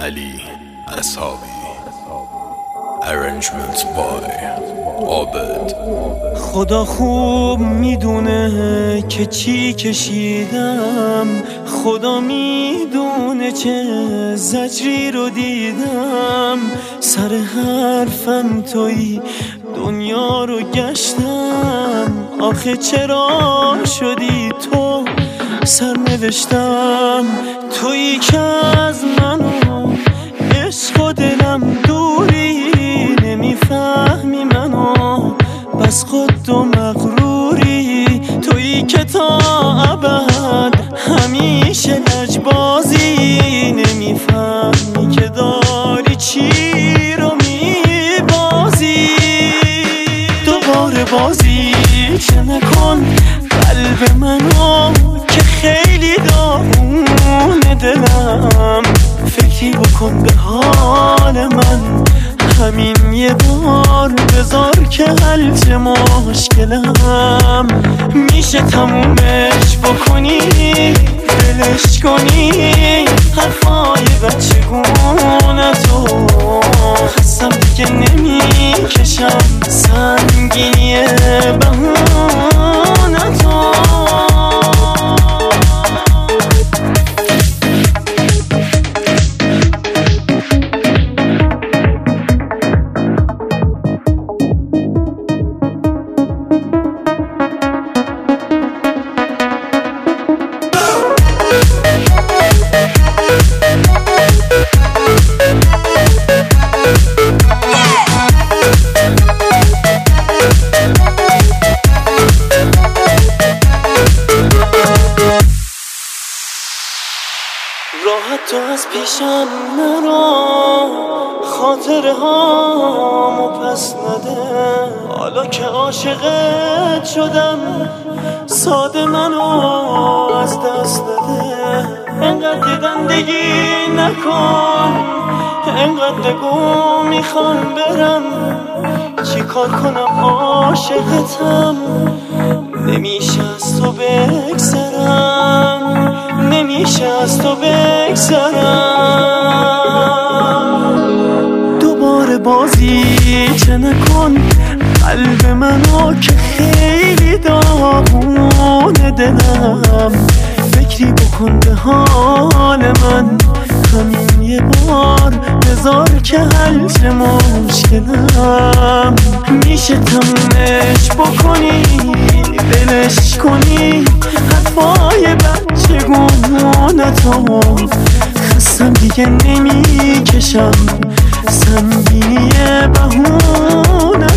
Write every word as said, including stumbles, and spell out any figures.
علی اصحابی. Arrangements by عابد. خدا خوب میدونه که چی کشیدم، خدا میدونه چه زجری رو دیدم. سر حرفم تویی دنیا رو گشتم، آخه چرا شدی تو سرنوشتم؟ تویی که از منو عشق و دلم دوری، نمیفهمی منو بس خود و مغروری. تویی که تا ابد همیشه لجبازی، نمیفهمی که داری چی رو میبازی. دوباره بازی چه نکن قلب منو که خیلی داغونه دلم. فکری بکن به حال من، همین یه بار بذار که حل چه مشکلم. میشه تمومش بکنی، دلش کنی حرفای بچگونه تو. خستم دیگه نمیکشم سنگینی بهونه تو. راحت تو از پیشم نرو، خاطره هامو پس نده. حالا که عاشقت شدم ساده منو از دست نده. انقدر دندگی نکن، انقدر بگو میخوام برم. چی کار کنم عاشقتم، نمیشه از تو بگذرم، نمیشه از تو بگذرم. دوباره بازی چه نکن قلب منو که خیلی داغونه دلم. فکری بکن به حال من، همین یه بار بذار که حل چه مشکلم. میشه تمومش بکنی، دلش کنی حرفای بچگونه تو. خستم دیگه نمیکشم سنگینی بهونه